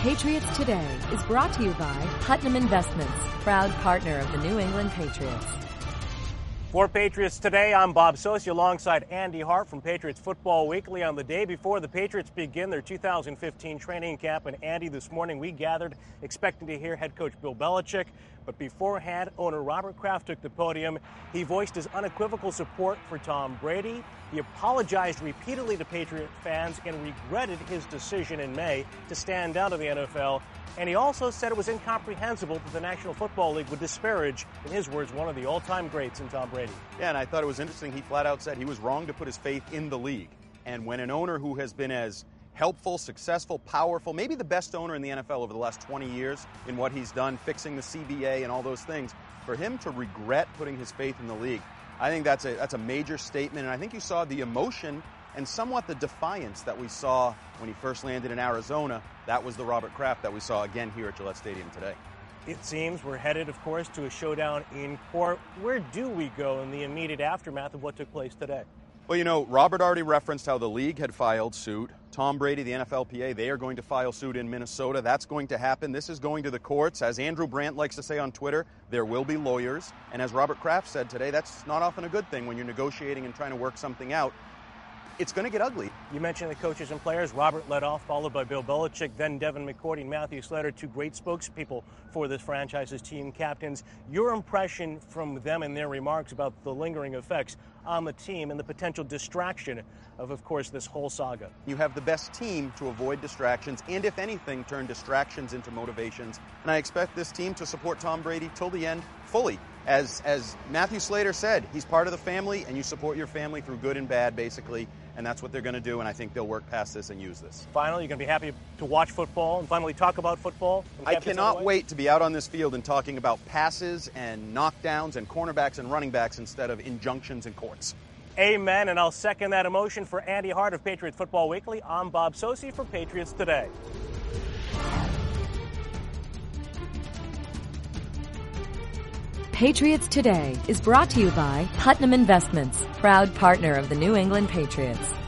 Patriots Today is brought to you by Putnam Investments, proud partner of the New England Patriots. For Patriots Today, I'm Bob Socci alongside Andy Hart from Patriots Football Weekly on the day before the Patriots begin their 2015 training camp. And Andy, this morning we gathered expecting to hear head coach Bill Belichick. But beforehand, owner Robert Kraft took the podium. He voiced his unequivocal support for Tom Brady. He apologized repeatedly to Patriot fans and regretted his decision in May to stand down to the NFL. And he also said it was incomprehensible that the National Football League would disparage, in his words, one of the all-time greats in Tom Brady. Yeah, and I thought it was interesting. He flat out said he was wrong to put his faith in the league. And when an owner who has been as helpful, successful, powerful, maybe the best owner in the NFL over the last 20 years in what he's done, fixing the CBA and all those things, for him to regret putting his faith in the league, I think that's a major statement. And I think you saw the emotion and somewhat the defiance that we saw when he first landed in Arizona. That was the Robert Kraft that we saw again here at Gillette Stadium today. It seems we're headed, of course, to a showdown in court. Where do we go in the immediate aftermath of what took place today? Well, you know, Robert already referenced how the league had filed suit. Tom Brady, the NFLPA, they are going to file suit in Minnesota. That's going to happen. This is going to the courts. As Andrew Brandt likes to say on Twitter, there will be lawyers. And as Robert Kraft said today, that's not often a good thing when you're negotiating and trying to work something out. It's going to get ugly. You mentioned the coaches and players. Robert led off, followed by Bill Belichick, then Devin McCourty and Matthew Slater, two great spokespeople for this franchise's team captains. Your impression from them and their remarks about the lingering effects on the team and the potential distraction of course, this whole saga. You have the best team to avoid distractions and, if anything, turn distractions into motivations. And I expect this team to support Tom Brady till the end fully. As Matthew Slater said, he's part of the family, and you support your family through good and bad, basically. And that's what they're going to do, and I think they'll work past this and use this. Finally, you're going to be happy to watch football and finally talk about football? I cannot wait to be out on this field and talking about passes and knockdowns and cornerbacks and running backs instead of injunctions and courts. Amen, and I'll second that emotion. For Andy Hart of Patriots Football Weekly, I'm Bob Socci for Patriots Today. Patriots Today is brought to you by Putnam Investments, proud partner of the New England Patriots.